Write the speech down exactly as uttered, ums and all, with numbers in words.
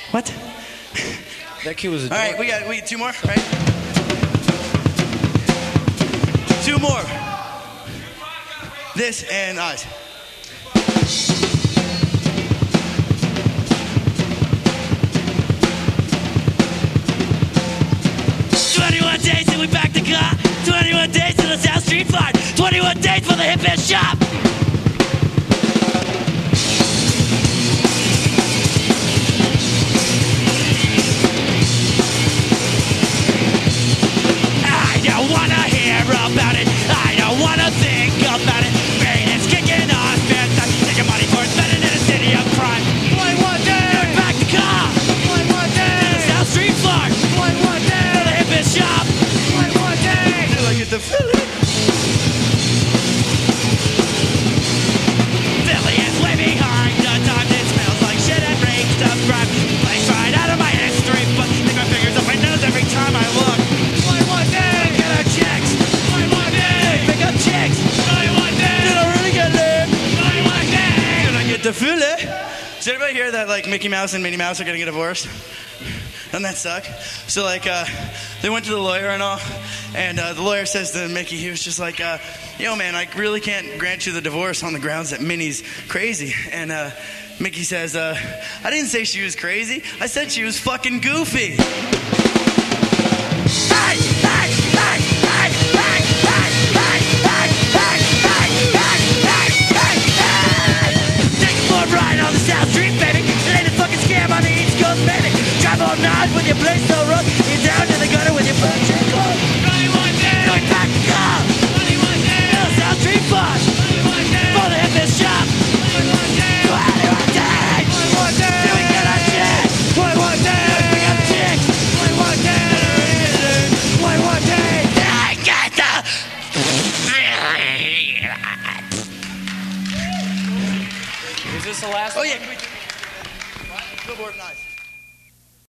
What? That kid was a All right, we got we two more, right? Two more. This and eyes. twenty-one days till we back the car. twenty-one days till the South Street Fight. twenty-one days for the hip ass shop. I don't wanna hear about it. I don't wanna think about it. Rain is kicking off. Taking money for spending in a city of crime. twenty-one days. Back the car. twenty-one days. To the South Street Fight. twenty-one days. For the hip ass shop. twenty-one days. Till I get the feeling. Philly is way behind the times. It smells like shit and reeks of crime. Place right out of my history book. Stick my fingers up my nose every time I look. twenty-one days. Get our checks. twenty-one days. Pick up chicks. twenty-one days. Did I really get laid? twenty-one days. Did I get the feeling? Does anybody hear that like Mickey Mouse and Minnie Mouse are gonna get divorced? Doesn't that suck? So like, uh, they went to the lawyer and all, and uh, the lawyer says to Mickey, he was just like, uh, yo man, I really can't grant you the divorce on the grounds that Minnie's crazy. And uh, Mickey says, uh, I didn't say she was crazy, I said she was fucking goofy. Hey, hey, hey, hey, hey, hey, hey, hey, hey, hey, hey, hey, hey, hey. Take a floor ride on the South Street, baby. It ain't a fucking scam on the East Coast, baby. Drive all night with your place so rough. You're down to the gutter with your butt check closed. twenty-one days. Going back to car. twenty-one days. To the South Street Bus. twenty-one days. For the hippest shop. twenty-one days. twenty-one days. twenty-one days. Till we get our shit. twenty-one days. Till we pick up chicks. twenty-one days. twenty-one days. Till I get the... Is this the last Oh one? yeah, can we... Billboard, nice.